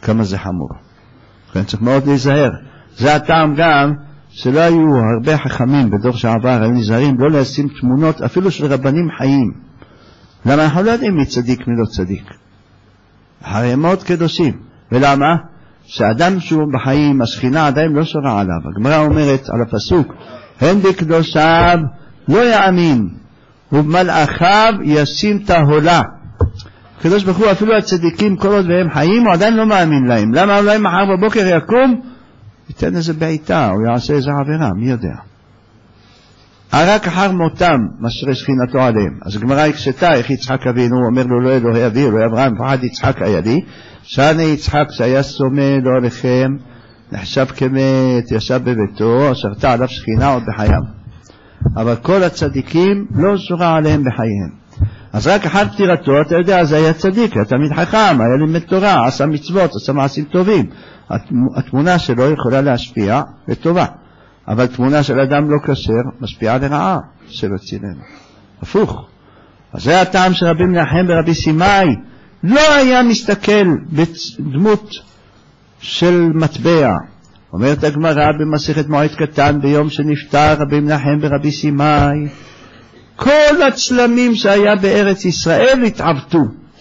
כמה זה חמור. לכן צריך מאוד להיזהר. זה הטעם גם שלא היו הרבה חכמים בדור שעבר, היו נזהרים לא לשים תמונות אפילו של רבנים חיים. למה אנחנו לא יודעים מי צדיק מי לא צדיק? הרי הם מאוד קדושים. ולמה? שאדם שהוא בחיים, השכינה עדיין לא שורה עליו. הגמרא אומרת על הפסוק, הן בקדושיו לא יאמין, ובמלאכיו ישים תהולה. הקדוש ברוך הוא אפילו הצדיקים כל עוד והם חיים, הוא עדיין לא מאמין להם. למה אולי מחר בבוקר יקום? ייתן איזה בעיטה, או יעשה איזה עבירה, מי יודע. רק אחר מותם משרה שכינתו עליהם. אז הגמרא הקשתה, איך יצחק אבינו, הוא אומר לו לא אלוהי אבי, אלוהי אברהם, פחד יצחק היה לי, שאני יצחק שהיה סומה לא עליכם, נחשב כמת, ישב בביתו, שרתה עליו שכינה עוד בחייו. אבל כל הצדיקים לא שורה עליהם בחייהם. אז רק אחר פטירתו, אתה יודע, אז היה צדיק, היה תמיד חכם, היה לימד תורה, עשה מצוות, עשה מעשים טובים. התמונה שלו יכולה להשפיע לטובה. אבל תמונה של אדם לא כשר משפיעה לרעה שלא צילנו. הפוך. אז זה הטעם של רבי מנחם ורבי סימאי. לא היה מסתכל בדמות של מטבע. אומרת הגמרא במסכת מועד קטן, ביום שנפטר רבי מנחם ורבי סימאי, כל הצלמים שהיה בארץ ישראל התעוותו.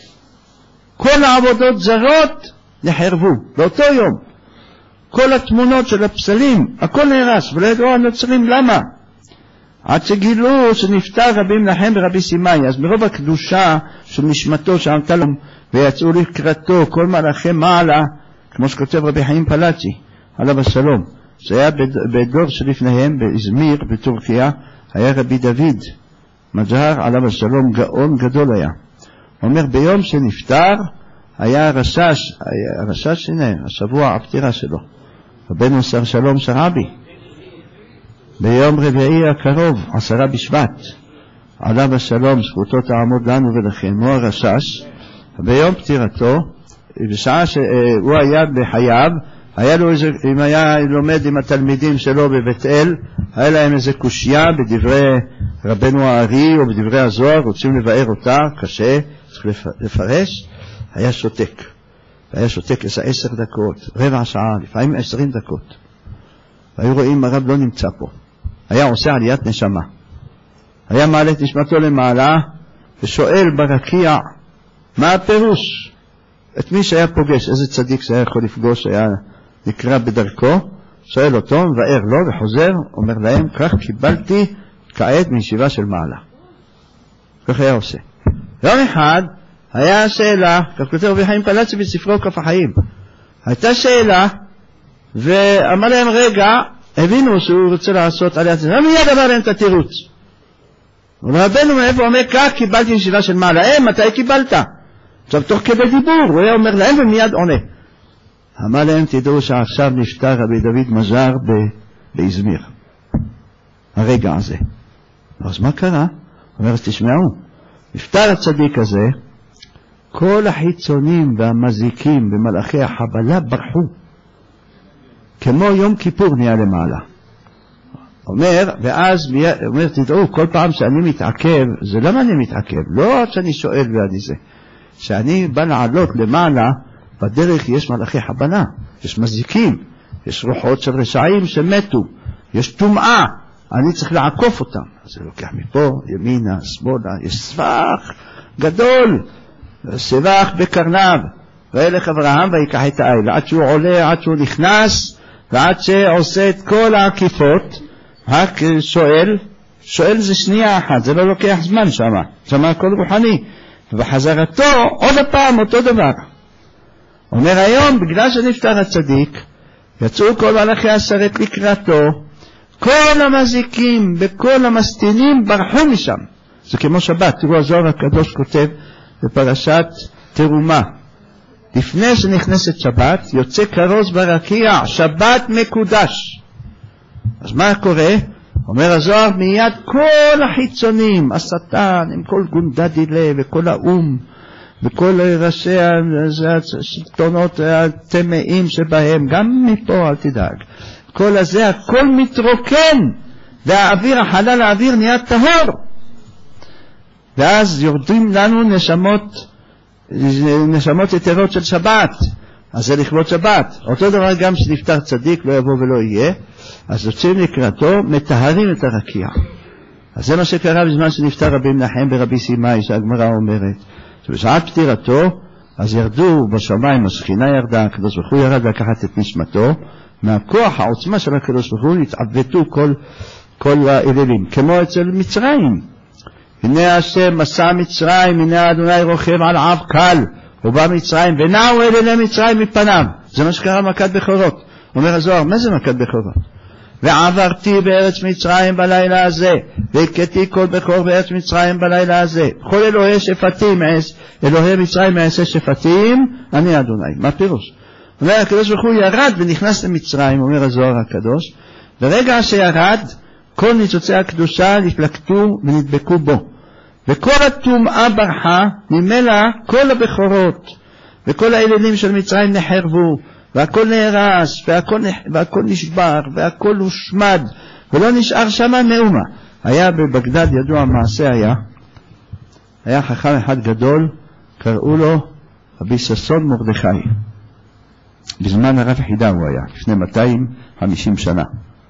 כל העבודות זרות נחרבו באותו יום. כל התמונות של הפסלים, הכל נהרס, ולא ידעו הנוצרים למה. עד שגילו שנפטר רבי מנחם ורבי סימאי, אז מרוב הקדושה של נשמתו שעמתה לו, ויצאו לקראתו כל מלאכי מעלה, כמו שכותב רבי חיים פלאצ'י, עליו השלום. זה היה בדור שלפניהם, באזמיר, בטורקיה, היה רבי דוד מג'הר, עליו השלום, גאון גדול היה. הוא אומר, ביום שנפטר, היה הרשש, הנה, השבוע הפטירה שלו. רבנו שר שלום שרבי. ביום רביעי הקרוב, 10 בשבט, עליו השלום, זכותו תעמוד לנו ולכם, הוא הרשש. ביום פטירתו, בשעה שהוא היה בחייו, היה לו איזה, אם היה לומד עם התלמידים שלו בבית אל, היה להם איזה קושיה בדברי רבנו הארי או בדברי הזוהר, רוצים לבאר אותה, קשה, צריך לפרש, היה שותק. היה שותק 10 דקות, רבע שעה, לפעמים 20 דקות. והיו רואים הרב לא נמצא פה. היה עושה עליית נשמה. היה מעלה את נשמתו למעלה, ושואל ברקיע, מה הפירוש? את מי שהיה פוגש, איזה צדיק שהיה יכול לפגוש, היה נקרא בדרכו, שואל אותו, מבאר לו וחוזר, אומר להם, כך קיבלתי כעת מישיבה של מעלה. כך היה עושה. יום אחד, היה שאלה, כך כותב רבי חיים פלאצ'י בספרו כף החיים. הייתה שאלה, ואמר להם רגע, הבינו שהוא רוצה לעשות עליית נשמה, ומיד אמר להם את התירוץ. ורבנו מאיפה אומר, כך קיבלתי ישיבה של מעלה, מתי קיבלת? עכשיו תוך כדי דיבור, הוא היה אומר להם ומיד עונה. אמר להם, תדעו שעכשיו נפטר רבי דוד מג'הר באזמיר. הרגע הזה. אז מה קרה? הוא אומר, אז תשמעו, נפטר הצדיק הזה, כל החיצונים והמזיקים ומלאכי החבלה ברחו. כמו יום כיפור נהיה למעלה. אומר, ואז אומר, תדעו, כל פעם שאני מתעכב, זה למה אני מתעכב? לא שאני שואל ואני זה. שאני בא לעלות למעלה, בדרך יש מלאכי חבלה, יש מזיקים, יש רוחות של רשעים שמתו, יש טומאה, אני צריך לעקוף אותם. אז זה לוקח מפה, ימינה, שמאלה, יש סבך גדול, סבך בקרניו, וילך אברהם ויקח את העיל, עד שהוא עולה, עד שהוא נכנס, ועד שעושה את כל העקיפות, רק שואל זה שנייה אחת, זה לא לוקח זמן שם הכל רוחני, ובחזרתו עוד הפעם אותו דבר. אומר היום, בגלל שנפטר הצדיק, יצאו כל מלאכי השרת לקראתו, כל המזיקים וכל המסטינים ברחו משם. זה כמו שבת, תראו הזוהר הקדוש כותב בפרשת תרומה. לפני שנכנסת שבת, יוצא כרוז ברקיע, שבת מקודש. אז מה קורה? אומר הזוהר, מיד כל החיצונים, השטן, עם כל גונדדילה וכל האום, וכל ראשי השלטונות הטמאים שבהם, גם מפה אל תדאג. כל הזה, הכל מתרוקן, והאוויר, החלל האוויר נהיה טהור. ואז יורדים לנו נשמות יתרות של שבת, אז זה לכבוד שבת. אותו דבר גם שנפטר צדיק, לא יבוא ולא יהיה, אז יוצאים לקראתו, מטהרים את הרקיע. אז זה מה שקרה בזמן שנפטר רבי מנחם ברבי סימאי, שהגמרא אומרת, שבשעת פטירתו, אז ירדו בשמיים, השכינה ירדה, הקדוש ברוך הוא ירד לקחת את נשמתו, מהכוח העוצמה של הקדוש ברוך הוא התעוותו כל האלילים, כמו אצל מצרים. הנה השם מסע מצרים, הנה אדוני רוכב על עב קל, הוא בא מצרים, ונעו אלילי מצרים מפניו. זה מה שקרה מכת בכורות. אומר הזוהר, מה זה מכת בכורות? ועברתי בארץ מצרים בלילה הזה, והכיתי כל בכור בארץ מצרים בלילה הזה. כל אלוהי שפטים, אלוהי מצרים מעשה שפטים, אני אדוני. מה פירוש? אומר הקדוש ברוך הוא ירד ונכנס למצרים, אומר הזוהר הקדוש, ברגע שירד, כל ניצוצי הקדושה נפלקטו ונדבקו בו. וכל הטומאה ברחה, ממילא כל הבכורות, וכל האלילים של מצרים נחרבו, והכל נהרס, והכל נשבר, והכל הושמד, ולא נשאר שם מאומה. היה בבגדד, ידוע מעשה היה חכם אחד גדול, קראו לו רבי ששון מרדכי. בזמן הרב חידה הוא היה, לפני 250 שנה.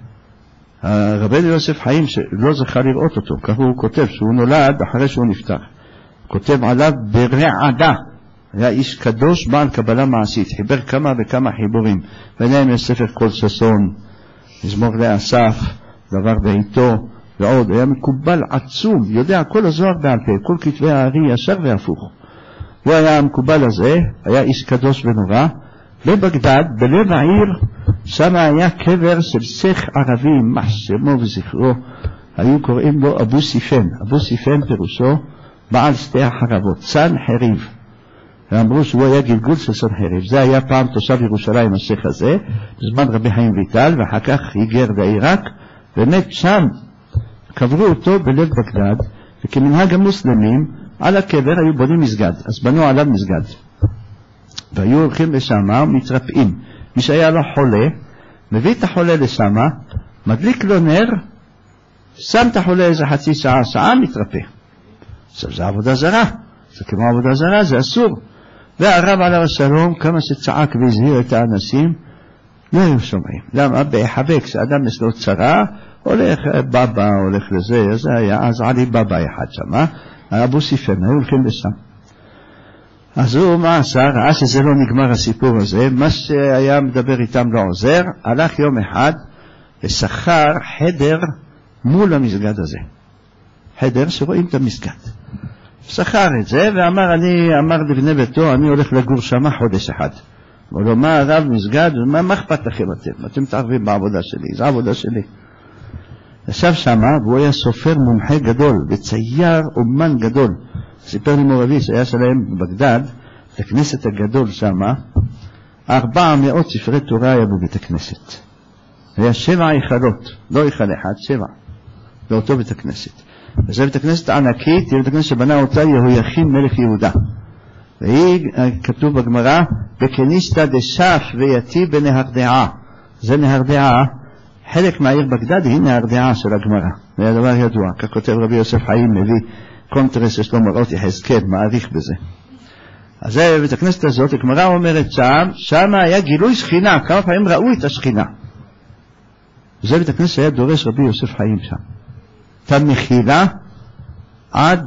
רבנו יוסף חיים שלא זכה לראות אותו, כך הוא כותב שהוא נולד אחרי שהוא נפטר. כותב עליו ברעדה, היה איש קדוש בעל קבלה מעשית, חיבר כמה וכמה חיבורים, ביניהם יש ספר כל ששון, מזמור לאסף, דבר בעיתו ועוד. היה מקובל עצום, יודע כל הזוהר בעל פה, כל כתבי הארי ישר והפוך. הוא היה המקובל הזה, היה איש קדוש ונורא. בבגדד, בלב העיר, שם היה קבר של שייח ערבי, יימח שמו וזכרו, היו קוראים לו אבו סיפן. אבו סיפן פירושו בעל שתי החרבות, צאן חריב. ואמרו שהוא היה גלגול של צאן חריב. זה היה פעם תושב ירושלים, השייח הזה, בזמן רבי חיים ויטל, ואחר כך היגר לעיראק, ומת שם. קברו אותו בלב בגדד, וכמנהג המוסלמים, על הקבר היו בונים מסגד, אז בנו עליו מסגד. והיו הולכים לשם ומתרפאים. מי שהיה לו חולה, מביא את החולה לשם, מדליק לו נר, שם את החולה איזה חצי שעה, מתרפא. עכשיו זה עבודה זרה, זה כמו עבודה זרה, זה אסור. והרב עליו השלום, כמה שצעק והזהיר את האנשים, לא היו שומעים. למה? בהחבא, כשאדם יש לו צרה, הולך בבא, הולך לזה, זה היה, אז עלי בבא אחד שם, אבו סיפן, היו הולכים לשם. אז הוא מה עשה? ראה שזה לא נגמר הסיפור הזה, מה שהיה מדבר איתם לא עוזר, הלך יום אחד ושכר חדר מול המסגד הזה. חדר שרואים את המסגד. שכר את זה ואמר לבני ביתו, אני הולך לגור שם חודש אחד. אמר לו, מה הרב מסגד? מה אכפת לכם אתם מתערבים בעבודה שלי, זו העבודה שלי. ישב שם והוא היה סופר מומחה גדול וצייר אומן גדול. סיפר לי מורבי שהיה שלהם בבגדד, את הכנסת הגדול שם, 400 ספרי תורה היה בבית הכנסת. היה 7 היכלות, לא היכל אחד, 7, באותו בית הכנסת. וזה בית הכנסת ענקית, היא בית הכנסת שבנה אותה יהויכין מלך יהודה. והיא, כתוב בגמרא, בכניסתא דשף ויתי בנהרדעה. זה נהרדעה, חלק מהעיר בגדד היא נהרדעה של הגמרא. זה היה דבר ידוע, כך כותב רבי יוסף חיים מביא, קונטרס יש לו מראות יחזקאל, מעריך בזה. אז זה בית הכנסת הזאת, הגמרא אומרת שם היה גילוי שכינה, כמה פעמים ראו את השכינה. וזה בית הכנסת היה דורש רבי יוסף חיים שם. הייתה מחילה עד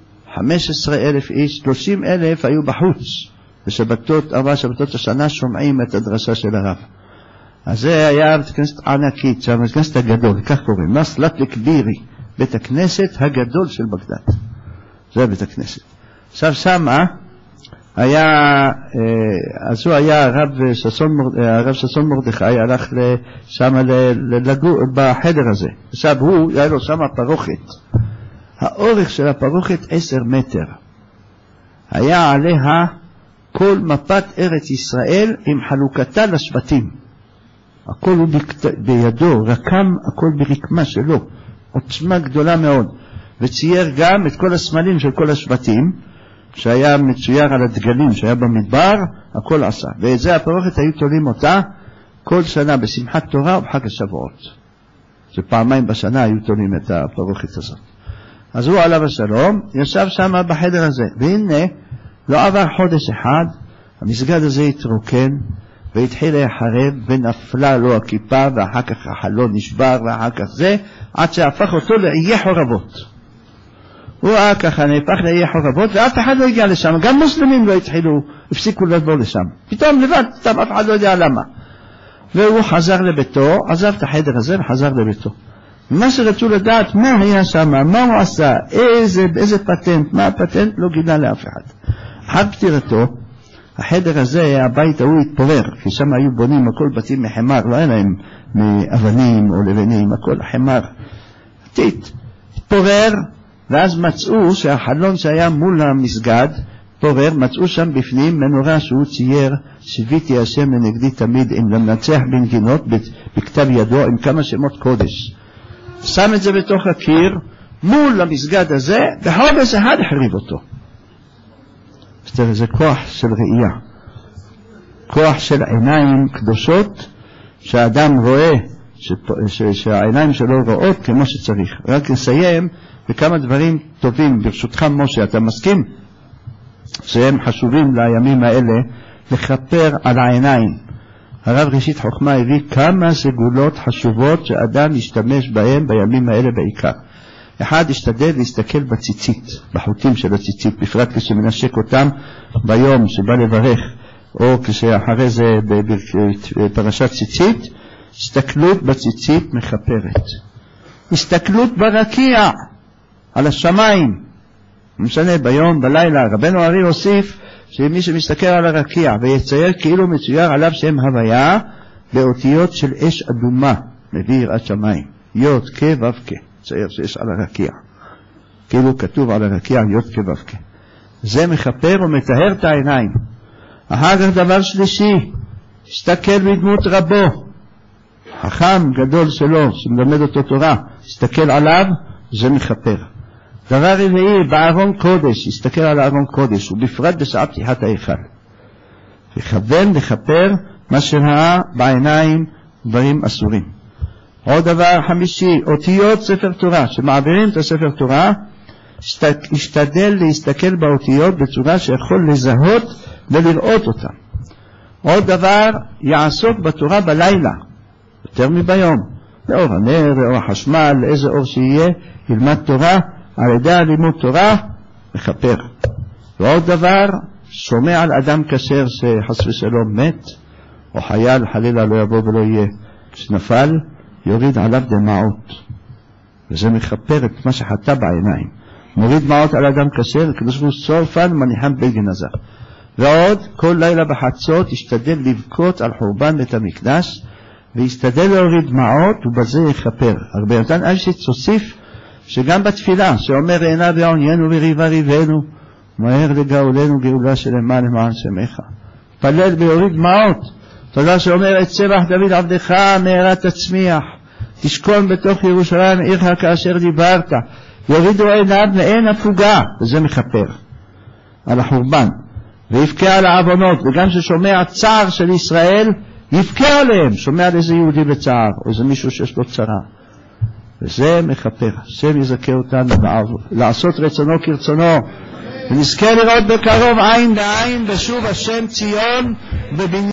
15,000 איש, 30,000 היו בחוץ, בשבתות, 4 שבתות השנה שומעים את הדרשה של הרב. אז זה היה בית הכנסת ענקית, שם בית הכנסת הגדול, כך קוראים, מסלט לקבירי, בית הכנסת הגדול של בגדד. זה בית הכנסת. עכשיו שמה היה, אז הוא היה הרב ששון מרדכי, הלך שמה לגור בחדר הזה. עכשיו הוא, היה לו שמה פרוכת. האורך של הפרוכת 10 מטר. היה עליה כל מפת ארץ ישראל עם חלוקתה לשבטים. הכל הוא בידו, רקם הכל ברקמה שלו. עוצמה גדולה מאוד. וצייר גם את כל הסמלים של כל השבטים, שהיה מצויר על הדגלים שהיה במדבר, הכל עשה. ואת זה הפרוכת היו תולים אותה כל שנה בשמחת תורה ובחג השבועות. זה פעמיים בשנה היו תולים את הפרוכת הזאת. אז הוא עליו השלום, ישב שם בחדר הזה. והנה, לא עבר חודש אחד, המסגד הזה התרוקן, והתחיל להיחרב, ונפלה לו הכיפה, ואחר כך החלון נשבר, ואחר כך זה, עד שהפך אותו לאיי חורבות. הוא ככה נהפך לאיי חורבות, ואף אחד לא הגיע לשם, גם מוסלמים לא התחילו, הפסיקו לבוא לשם. פתאום לבד, אף אחד לא יודע למה. והוא חזר לביתו, עזב את החדר הזה וחזר לביתו. מה שרצו לדעת, מה היה שם, מה הוא עשה, איזה פטנט, מה הפטנט, לא גילה לאף אחד. אחר פטירתו, החדר הזה, הבית ההוא התפורר, כי שם היו בונים הכל בתים מחמר, לא היה להם מאבנים או לבנים, הכל חמר. התפורר, ואז מצאו שהחלון שהיה מול המסגד, פורר, מצאו שם בפנים מנורה שהוא צייר, שיוויתי השם לנגדי תמיד, עם למנצח בנגינות, בכתב ידו, עם כמה שמות קודש. שם את זה בתוך הקיר, מול המסגד הזה, בחודש אחד החריב אותו. זה כוח של ראייה, כוח של עיניים קדושות, שהאדם רואה, שהעיניים שלו רואות כמו שצריך. רק נסיים בכמה דברים טובים, ברשותך משה, אתה מסכים? שהם חשובים לימים האלה, לכפר על העיניים. הרב ראשית חוכמה הביא כמה סגולות חשובות שאדם ישתמש בהם בימים האלה בעיקר. אחד, ישתדל להסתכל בציצית, בחוטים של הציצית, בפרט כשמנשק אותם ביום שבא לברך, או כשאחרי זה בפרשת ציצית, הסתכלות בציצית מחפרת. הסתכלות ברקיע, על השמיים, משנה ביום, בלילה, רבנו ארי הוסיף, שמי שמסתכל על הרקיע ויצייר כאילו מצויר עליו שם הוויה, באותיות של אש אדומה, מביא יראת שמיים, יוד כבבקה. צייר שיש על הרקיע, כאילו כתוב על הרקיע יוד כבבקה. זה מחפר ומטהר את העיניים. אחר כך דבר שלישי, הסתכל בדמות רבו, חכם גדול שלו שמלמד אותו תורה, הסתכל עליו, זה מחפר. דבר רביעי, בארון קודש, הסתכל על הארון קודש, ובפרט בשעה פתיחת ההיכל. לכוון לחפר מה שראה בעיניים דברים אסורים. עוד דבר חמישי, אותיות ספר תורה, שמעבירים את הספר תורה, השתדל להסתכל באותיות בצורה שיכול לזהות ולראות אותה. עוד דבר, יעסוק בתורה בלילה, יותר מביום, לאור הנר, לאור החשמל, איזה אור שיהיה, ילמד תורה, על ידי הלימוד תורה, מחפר. ועוד דבר, שומע על אדם כשר שחס ושלום מת, או חייל חלילה לא יבוא ולא יהיה, כשנפל, יוריד עליו דמעות, וזה מחפר את מה שחטא בעיניים. מוריד דמעות על אדם כשר, כדושבו סורפן מניחם בגן הזר. ועוד, כל לילה בחצות ישתדל לבכות על חורבן בית המקדש, וישתדל להוריד דמעות, ובזה יחפר. הרבה יותר איישיץ הוסיף, שגם בתפילה, שאומר עינה בעוניינו וריבה ריבנו, מהר לגאולנו גאולה שלמה למען שמך. פלל ויוריד דמעות, תודה שאומר את צבח דוד עבדך מהרה תצמיח, תשכון בתוך ירושלים עירך כאשר דיברת, יורידו עיניו מעין הפוגה, וזה מחפר על החורבן, ויבכה על העוונות, וגם ששומע צער של ישראל, יבכה עליהם, שומע על איזה יהודי בצער, או איזה מישהו שיש לו צרה, וזה מחפר. השם יזכה אותנו לעשות רצונו כרצונו, ונזכה לראות בקרוב עין בעין בשוב השם ציון ובניין